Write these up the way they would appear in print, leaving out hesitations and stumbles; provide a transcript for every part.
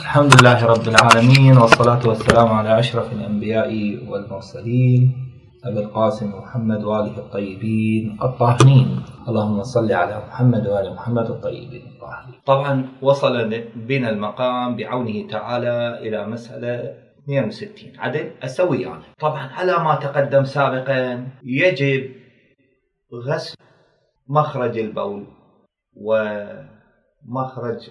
الحمد لله رب العالمين، والصلاة والسلام على أشرف الأنبياء والمرسلين أبي القاسم محمد وآله الطيبين الطاهرين. اللهم صل على محمد وآل محمد الطيبين الطاهرين. طبعا وصل بنا المقام بعونه تعالى إلى مسألة 62 عدل أسوي يعني. طبعا على ما تقدم سابقا يجب غسل مخرج البول ومخرج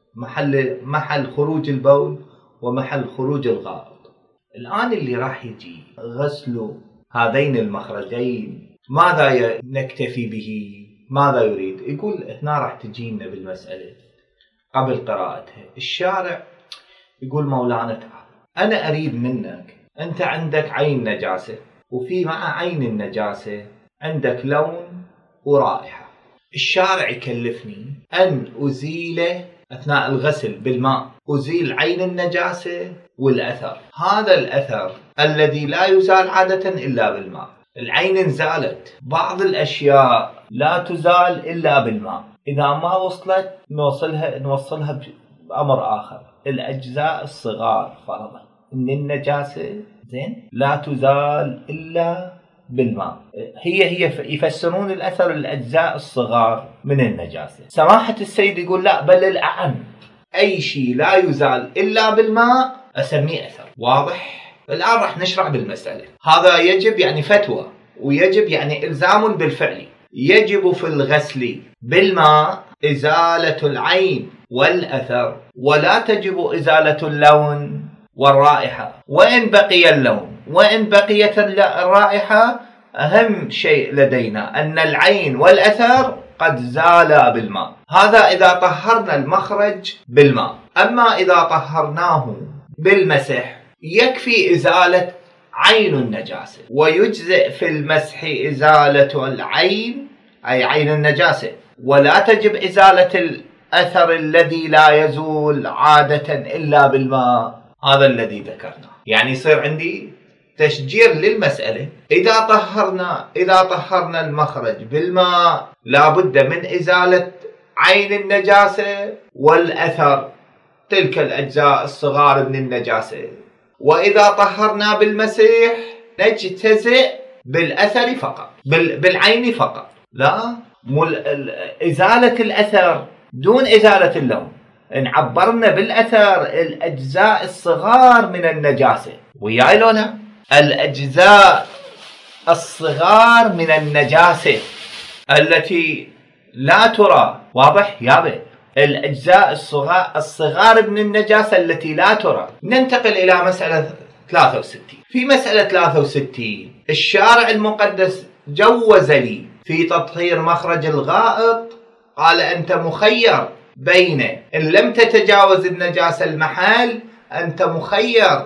محل خروج البول ومحل خروج الغائط. الآن اللي راح يجي غسل هذين المخرجين ماذا نكتفي به؟ ماذا يريد؟ يقول هنا راح تجينا بالمسألة قبل قراءتها. الشارع يقول مولانا تعالى أنا أريد منك، أنت عندك عين نجاسة وفي مع عين النجاسة عندك لون ورائحة. الشارع يكلفني أن أزيله أثناء الغسل بالماء، أزيل عين النجاسة والأثر. هذا الأثر الذي لا يزال عادة إلا بالماء. العين انزالت، بعض الأشياء لا تزال إلا بالماء. إذا ما وصلت نوصلها بأمر آخر. الأجزاء الصغار فرضا إن النجاسة زين لا تزال إلا بالماء. هي يفسرون الأثر الأجزاء الصغار من النجاسة. سماحة السيد يقول لا، بل الأعم، أي شيء لا يزال إلا بالماء أسميه أثر. واضح؟ الآن راح نشرح بالمسألة. هذا يجب يعني فتوى، ويجب يعني إلزام بالفعل. يجب في الغسل بالماء إزالة العين والأثر، ولا تجب إزالة اللون والرائحة. وإن بقي اللون وإن بقيت الرائحة، أهم شيء لدينا أن العين والأثر قد زالا بالماء. هذا إذا طهرنا المخرج بالماء. أما إذا طهرناه بالمسح يكفي إزالة عين النجاسة، ويجزئ في المسح إزالة العين أي عين النجاسة، ولا تجب إزالة الأثر الذي لا يزول عادة إلا بالماء. هذا الذي ذكرناه. يعني يصير عندي تشجير للمسألة. إذا طهرنا المخرج بالماء لابد من إزالة عين النجاسة والأثر، تلك الأجزاء الصغار من النجاسة. وإذا طهرنا بالمسيح نجتزئ بالأثر فقط، بالعين فقط، لا إزالة الأثر دون إزالة اللون. إن عبرنا بالأثر الأجزاء الصغار من النجاسة، وياي لولا الأجزاء الصغار من النجاسة التي لا ترى. واضح يابا؟ الأجزاء الصغار من النجاسة التي لا ترى. ننتقل إلى مسألة 63. في مسألة 63 الشارع المقدس جوز لي في تطهير مخرج الغائط. قال أنت مخير بين إن لم تتجاوز النجاسة المحل، أنت مخير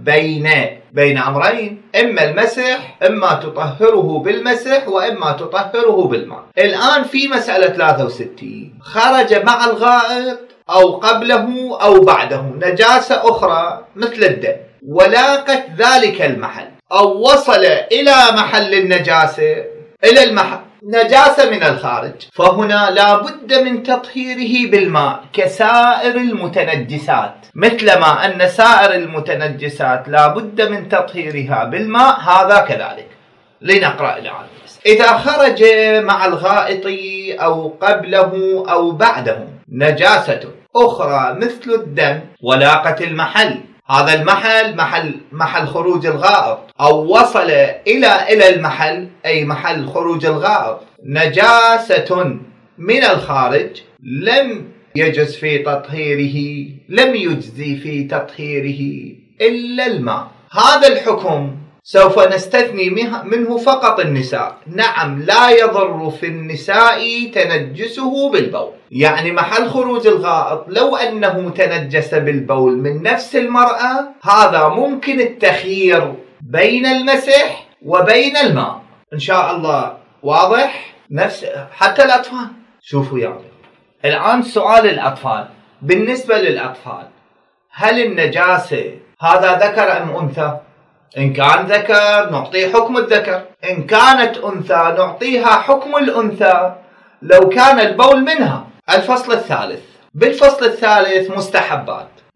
بين أمرين، إما المسح، إما تطهره بالمسح، وإما تطهره بالماء. الآن في مسألة 63 خرج مع الغائط أو قبله أو بعده نجاسة أخرى مثل الدم، ولاقت ذلك المحل أو وصل إلى محل النجاسة، إلى المحل نجاسة من الخارج، فهنا لا بد من تطهيره بالماء كسائر المتنجسات. مثلما أن سائر المتنجسات لا بد من تطهيرها بالماء، هذا كذلك. لنقرأ الآن. إذا خرج مع الغائط أو قبله أو بعده نجاسة أخرى مثل الدم ولاقت المحل، هذا المحل محل خروج الغائط، أو وصل إلى المحل أي محل خروج الغائط نجاسة من الخارج، لم يجزي في تطهيره إلا الماء. هذا الحكم سوف نستثني منه فقط النساء. نعم، لا يضر في النساء تنجسه بالبول. يعني محل خروج الغائط لو أنه تنجس بالبول من نفس المرأة، هذا ممكن التخيير بين المسح وبين الماء إن شاء الله. واضح؟ حتى الأطفال. شوفوا يعني الآن سؤال الأطفال. بالنسبة للأطفال، هل النجاسة هذا ذكر أم أنثى؟ إن كان ذكر نعطيه حكم الذكر، إن كانت أنثى نعطيها حكم الأنثى لو كان البول منها. الفصل الثالث. بالفصل الثالث مستحبات.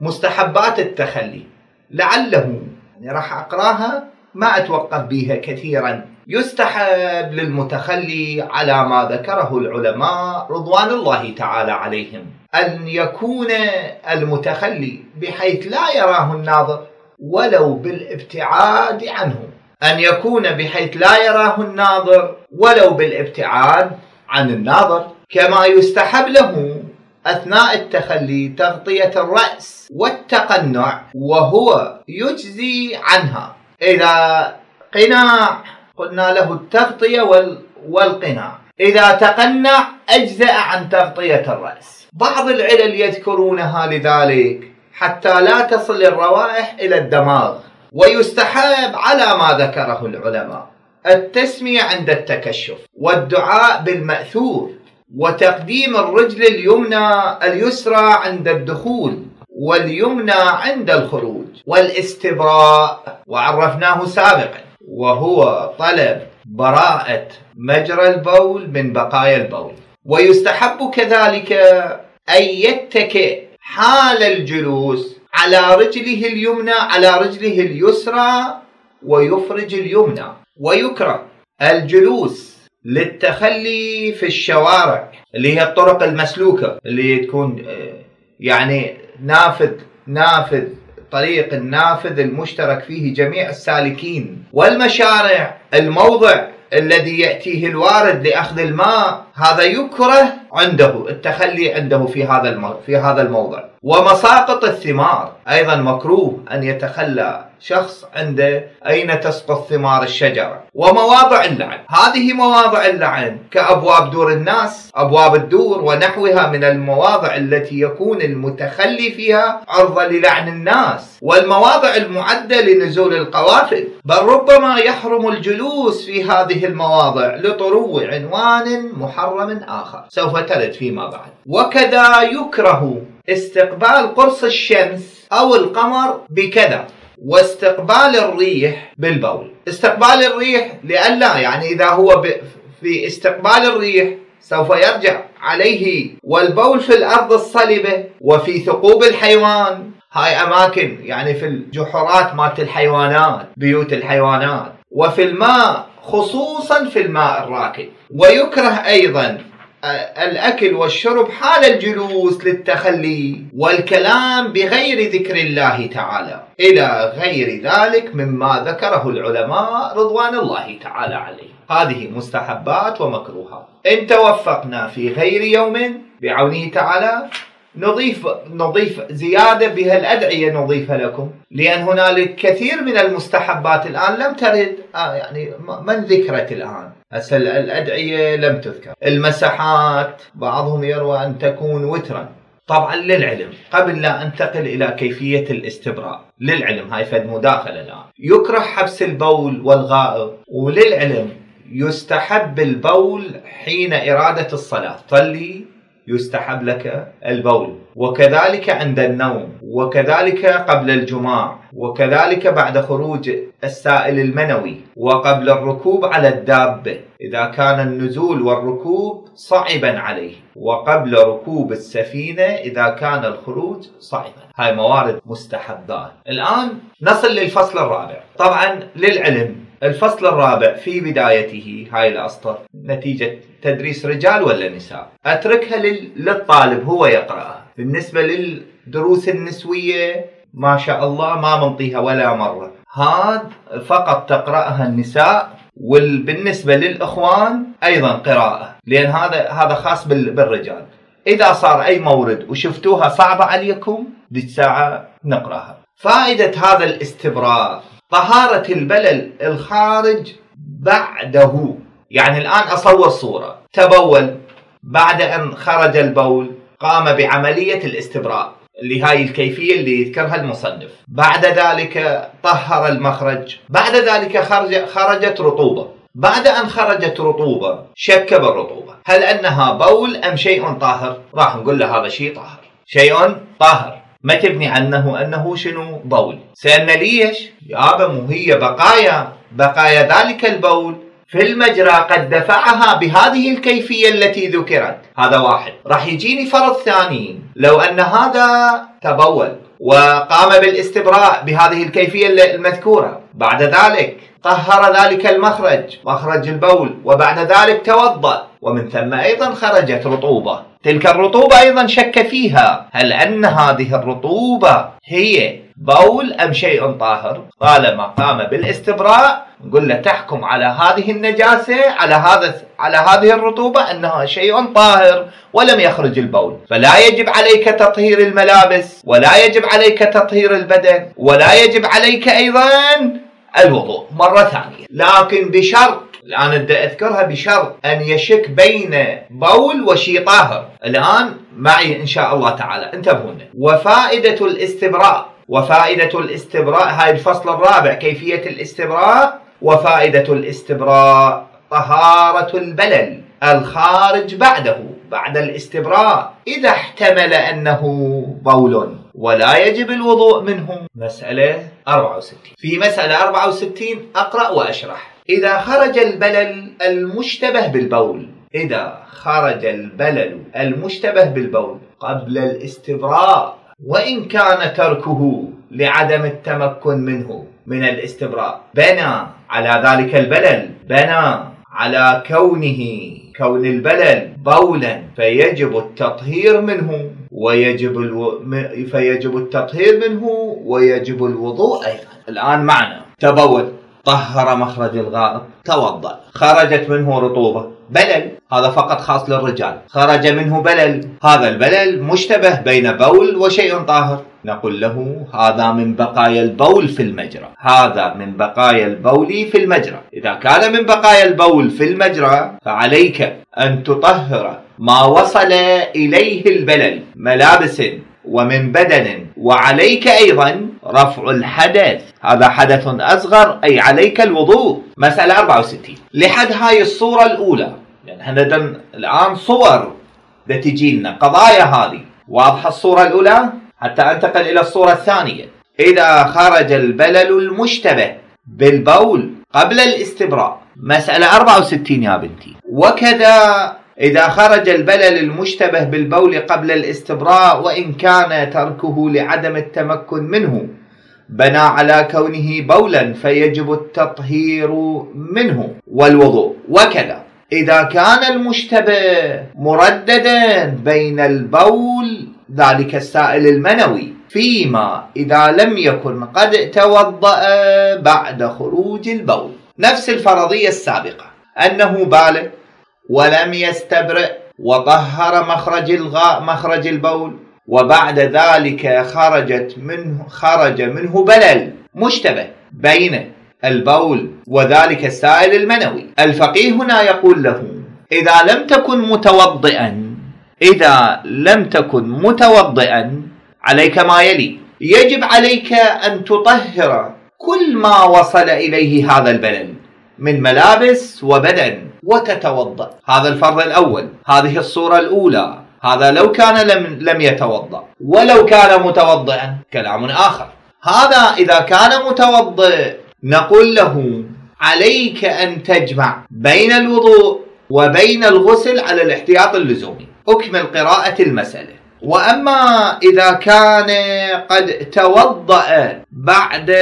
مستحبات التخلي لعله يعني راح أقراها ما أتوقف بها كثيرا. يستحب للمتخلي على ما ذكره العلماء رضوان الله تعالى عليهم أن يكون المتخلي بحيث لا يراه الناظر ولو بالابتعاد عنه، أن يكون بحيث لا يراه الناظر ولو بالابتعاد عن الناظر. كما يستحب له أثناء التخلي تغطية الرأس والتقنع وهو يجزي عنها. إذا قناع قلنا له التغطية والقناع، إذا تقنع أجزأ عن تغطية الرأس. بعض العلل يذكرونها لذلك حتى لا تصل الروائح إلى الدماغ. ويستحب على ما ذكره العلماء التسمية عند التكشف والدعاء بالمأثور وتقديم الرجل اليسرى عند الدخول واليمنى عند الخروج والاستبراء وعرفناه سابقا، وهو طلب براءة مجرى البول من بقايا البول. ويستحب كذلك أن يتكئ حال الجلوس على رجله اليمنى على رجله اليسرى ويفرج اليمنى. ويكره الجلوس للتخلي في اللي هي الطرق المسلوكة اللي تكون يعني نافذ طريق النافذ المشترك فيه جميع السالكين، والمشارع الموضع الذي يأتيه الوارد لأخذ الماء، هذا يكره عنده التخلي عنده في هذا الموضع. ومساقط الثمار أيضا مكروه أن يتخلى شخص عنده أين تسقط ثمار الشجرة. ومواضع اللعن، هذه مواضع اللعن كأبواب دور الناس، أبواب الدور ونحوها من المواضع التي يكون المتخلي فيها عرضة للعن الناس، والمواضع المعدة لنزول القوافل، بل ربما يحرم الجلوس في هذه المواضع لطرو عنوان محرم آخر سوف ترد فيما بعد. وكذا يكره استقبال قرص الشمس أو القمر بكذا، واستقبال الريح بالبول. استقبال الريح لئلا يعني إذا هو في استقبال الريح سوف يرجع عليه والبول في الأرض الصلبة وفي ثقوب الحيوان، هاي أماكن يعني في الجحرات مات الحيوانات بيوت الحيوانات، وفي الماء خصوصا في الماء الراكد. ويكره أيضا الأكل والشرب حال الجلوس للتخلي والكلام بغير ذكر الله تعالى إلى غير ذلك مما ذكره العلماء رضوان الله تعالى عليه. هذه مستحبات ومكروهات. إن توفقنا في غير يوم بعونه تعالى نضيف زيادة بها الأدعية نضيفها لكم، لأن هنالك كثير من المستحبات الآن لم ترد يعني من ذكرت الآن. الأدعية لم تذكر. المسحات بعضهم يروى أن تكون وترا. طبعا للعلم قبل لا أنتقل إلى كيفية الاستبراء، للعلم هاي فد مداخلة الآن، يكره حبس البول والغائط. وللعلم يستحب البول حين إرادة الصلاة، صلي يستحب لك البول، وكذلك عند النوم، وكذلك قبل الجماع، وكذلك بعد خروج السائل المنوي، وقبل الركوب على الدابة إذا كان النزول والركوب صعبا عليه، وقبل ركوب السفينة إذا كان الخروج صعبا. هاي موارد مستحبات. الآن نصل للفصل الرابع. طبعا للعلم الفصل الرابع في بدايته هاي الأسطر نتيجة تدريس رجال ولا نساء أتركها للطالب هو يقرأها. بالنسبة للدروس النسوية ما شاء الله ما منطيها ولا مرة، هذا فقط تقرأها النساء، وبالنسبة للإخوان أيضا قراءة، لأن هذا خاص بالرجال. إذا صار أي مورد وشفتوها صعبة عليكم دي ساعة نقرأها. فائدة هذا الاستبراء طهارة البلل الخارج بعده. يعني الآن أصور صورة تبول، بعد أن خرج البول قام بعملية الاستبراء اللي هاي الكيفية اللي يذكرها المصنف. بعد ذلك طهر المخرج، بعد ذلك خرجت رطوبة، بعد أن خرجت رطوبة شك بالرطوبة هل أنها بول أم شيء طاهر، راح نقول له هذا شيء طاهر، شيء طاهر، ما تبني عنه أنه شنو بول. سألنا ليش؟ يابا هي بقايا ذلك البول في المجرى قد دفعها بهذه الكيفية التي ذكرت. هذا واحد. راح يجيني فرض ثاني، لو أن هذا تبول وقام بالاستبراء بهذه الكيفية المذكورة، بعد ذلك طهر ذلك المخرج، مخرج البول، وبعد ذلك توضأ، ومن ثم أيضا خرجت رطوبة، تلك الرطوبة أيضا شك فيها هل أن هذه الرطوبة هي بول أم شيء طاهر. طالما قام بالاستبراء نقول له تحكم على هذه النجاسة، على هذه الرطوبة أنها شيء طاهر ولم يخرج البول، فلا يجب عليك تطهير الملابس، ولا يجب عليك تطهير البدن، ولا يجب عليك أيضا الوضوء مرة ثانية، لكن بشرط، الآن أنت أذكرها، بشرط أن يشك بين بول وشيء طاهر. الآن معي إن شاء الله تعالى، انتبهون. وفائدة الاستبراء هاي الفصل الرابع، كيفية الاستبراء. وفائدة الاستبراء طهارة البلل الخارج بعد الاستبراء إذا احتمل أنه بول ولا يجب الوضوء منه. مسألة 64. في مسألة 64 أقرأ وأشرح. إذا خرج البلل المشتبه بالبول قبل الاستبراء، وإن كان تركه لعدم التمكن منه من الاستبراء بنى على ذلك البلل، بنى على كون البلل بولا، فيجب التطهير منه ويجب الوضوء أيضا. الآن معنا تبول، طهر مخرج الغائط، توضأ، خرجت منه رطوبة، بلل، هذا فقط خاص للرجال، خرج منه بلل، هذا البلل مشتبه بين بول وشيء طاهر، نقول له هذا من بقايا البول في المجرى. إذا كان من بقايا البول في المجرى فعليك أن تطهر ما وصل إليه البلل، ملابس ومن بدن، وعليك أيضا رفع الحدث، هذا حدث أصغر، أي عليك الوضوء. مسألة 64 لحد هاي الصورة الأولى، يعني هذا الآن صور تجينا قضايا، هذه واضحة الصورة الأولى، حتى أنتقل إلى الصورة الثانية. إذا خرج البلل المشتبه بالبول قبل الاستبراء، مسألة 64 يا بنتي. وكذا إذا خرج البلل المشتبه بالبول قبل الاستبراء وإن كان تركه لعدم التمكن منه بنى على كونه بولا، فيجب التطهير منه والوضوء. وكذا إذا كان المشتبه مرددا بين البول، ذلك السائل المنوي، فيما إذا لم يكن قد توضأ بعد خروج البول، نفس الفرضية السابقة، أنه بالغ ولم يستبرئ وطهر مخرج البول، وبعد ذلك خرج منه بلل مشتبه بين البول وذلك السائل المنوي. الفقيه هنا يقول له إذا لم تكن متوضئا عليك ما يلي، يجب عليك أن تطهر كل ما وصل إليه هذا البلل من ملابس وبدن وتتوضأ. هذا الفرض الأول، هذه الصورة الأولى، هذا لو كان لم يتوضأ. ولو كان متوضئا كلام آخر. هذا إذا كان متوضئ نقول له عليك أن تجمع بين الوضوء وبين الغسل على الاحتياط اللزومي. أكمل قراءة المسألة. وأما إذا كان قد توضأ بعد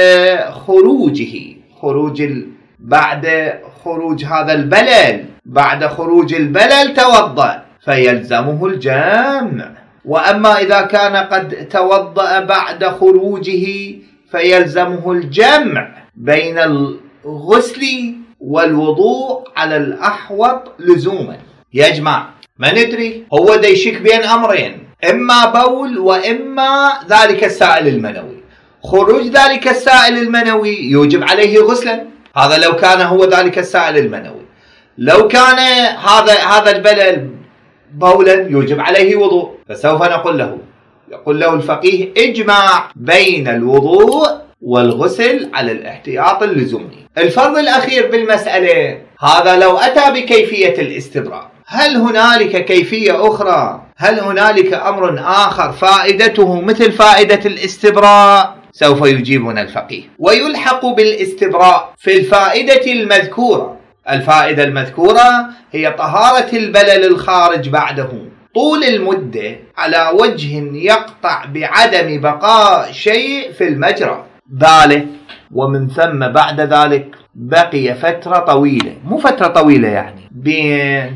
خروج هذا البلل، بعد خروج البلل توضأ، فيلزمه الجمع. وأما إذا كان قد توضأ بعد خروجه فيلزمه الجمع بين الغسل والوضوء على الأحوط لزوما. يجمع، ما ندري، هو دا يشك بين أمرين، إما بول وإما ذلك السائل المنوي. خروج ذلك السائل المنوي يوجب عليه غسلا، هذا لو كان هو ذلك السائل المنوي. لو كان هذا البلل بولا يوجب عليه وضوء، فسوف يقول له الفقيه اجمع بين الوضوء والغسل على الاحتياط اللزومي. الفرض الأخير بالمسألة، هذا لو أتى بكيفية الاستبراء، هل هنالك كيفية أخرى؟ هل هنالك أمر آخر فائدته مثل فائدة الاستبراء؟ سوف يجيبنا الفقيه. ويلحق بالاستبراء في الفائدة المذكورة. الفائدة المذكورة هي طهارة البلل الخارج بعده، طول المدة على وجه يقطع بعدم بقاء شيء في المجرى ذلك، ومن ثم بعد ذلك بقي فترة طويلة، مو فترة طويلة يعني بين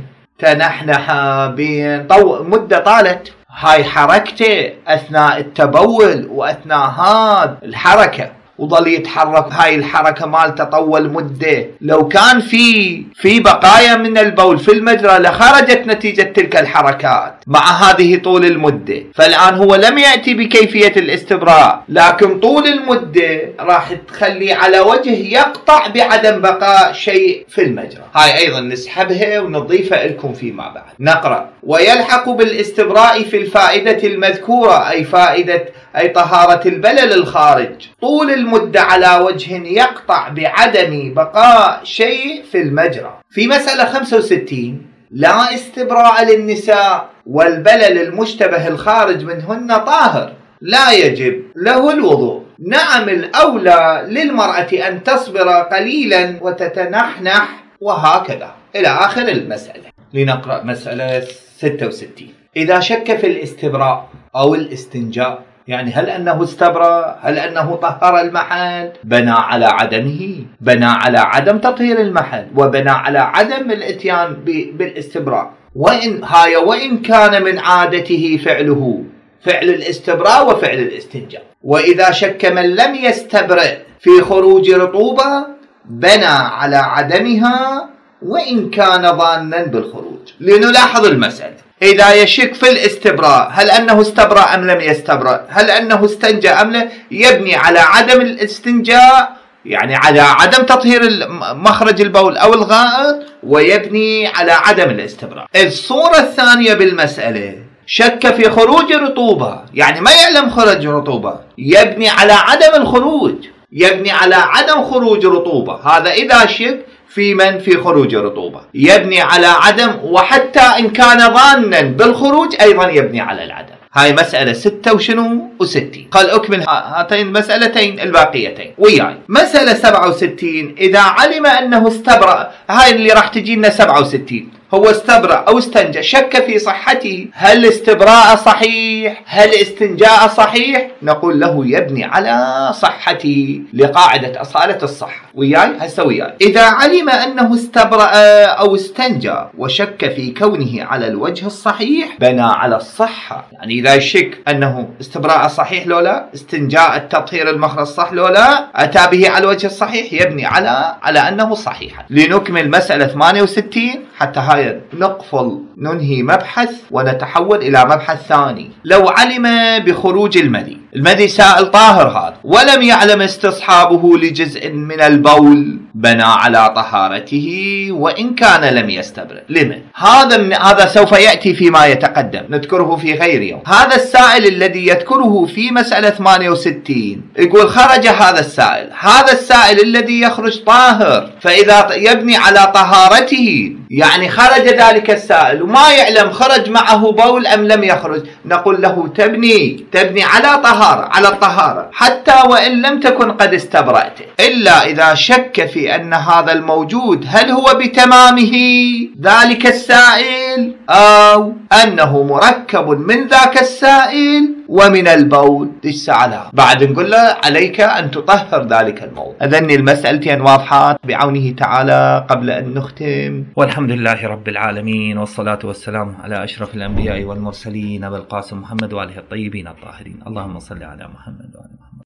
تنحنحة بين مدة طالت، هاي حركته أثناء التبول وأثناء هذا الحركة وظل يتحرك، هاي الحركة مالته طول مدة. لو كان في بقايا من البول في المجرى لخرجت نتيجة تلك الحركات مع هذه طول المدة. فالآن هو لم يأتي بكيفية الاستبراء، لكن طول المدة راح تخلي على وجه يقطع بعدم بقاء شيء في المجرى. هاي أيضا نسحبها ونضيفها لكم فيما بعد. نقرأ: ويلحق بالاستبراء في الفائدة المذكورة، أي طهارة البلل الخارج، طول المدة على وجه يقطع بعدم بقاء شيء في المجرى. في مسألة 65: لا استبراء للنساء والبلل المشتبه الخارج منهن طاهر لا يجب له الوضوء. نعم، الأولى للمرأة أن تصبر قليلا وتتنحنح وهكذا إلى آخر المسألة. لنقرأ مسألة 66: إذا شك في الاستبراء أو الاستنجاء، يعني هل أنه استبرأ، هل أنه طهر المحل، بنى على عدمه، بنى على عدم تطهير المحل، وبنى على عدم الاتيان بالاستبراء. وإن كان من عادته فعل الاستبراء وفعل الاستنجاء. وإذا شك من لم يستبرئ في خروج رطوبة بنى على عدمها وإن كان ظانا بالخروج. لنلاحظ المسألة: إذا يشك في الاستبراء، هل أنه استبرأ أم لم يستبرأ، هل أنه استنجى أم لا، يبني على عدم الاستنجاء، يعني على عدم تطهير مخرج البول أو الغائط، ويبني على عدم الاستبراء. الصورة الثانية بالمسألة: شك في خروج رطوبة، يعني ما يعلم خرج رطوبة، يبني على عدم الخروج، يبني على عدم خروج رطوبة. هذا إذا شك في خروج رطوبة يبني على عدم، وحتى إن كان ظانا بالخروج أيضا يبني على العدم. هاي مسألة 66. قال أكمل هاتين المسألتين الباقيتين وياي. مسألة 67: إذا علم أنه استبرأ، هاي اللي راح تجينا 67. هو استبرأ أو استنجى، شك في صحته، هل استبراء صحيح، هل استنجاء صحيح؟ نقول له يبني على صحته لقاعدة أصالة الصحة. وياي هسه وياي. إذا علم أنه استبرأ أو استنجى وشك في كونه على الوجه الصحيح بنى على الصحة. يعني إذا يشك أنه استبراء صحيح لو لا، استنجاء التطهير المخرج صح لو لا، أتى به على الوجه الصحيح، يبني على أنه صحيح. لنكمل مسألة 68 حتى هاي نقفل ننهي مبحث ونتحول إلى مبحث ثاني. لو علم بخروج المذي سائل طاهر هذا، ولم يعلم استصحابه لجزء من البول بنى على طهارته وإن كان لم يستبرئ. لمن؟ هذا سوف يأتي فيما يتقدم، نذكره في غير يوم. هذا السائل الذي يذكره في مسألة 68 يقول خرج هذا السائل الذي يخرج طاهر، فإذا يبني على طهارته، يعني خرج ذلك السائل وما يعلم خرج معه بول أم لم يخرج، نقول له تبني على الطهارة حتى وإن لم تكن قد استبرأته، إلا إذا شك في أن هذا الموجود هل هو بتمامه ذلك السائل أو أنه مركب من ذاك السائل ومن البول. ليس على بعد نقول له عليك أن تطهر ذلك الموضوع. أذن المسألتين واضحات بعونه تعالى قبل أن نختم. والحمد لله رب العالمين، والصلاة والسلام على أشرف الأنبياء والمرسلين، أبي القاسم محمد وآله الطيبين الطاهرين. اللهم صل على محمد وآله محمد.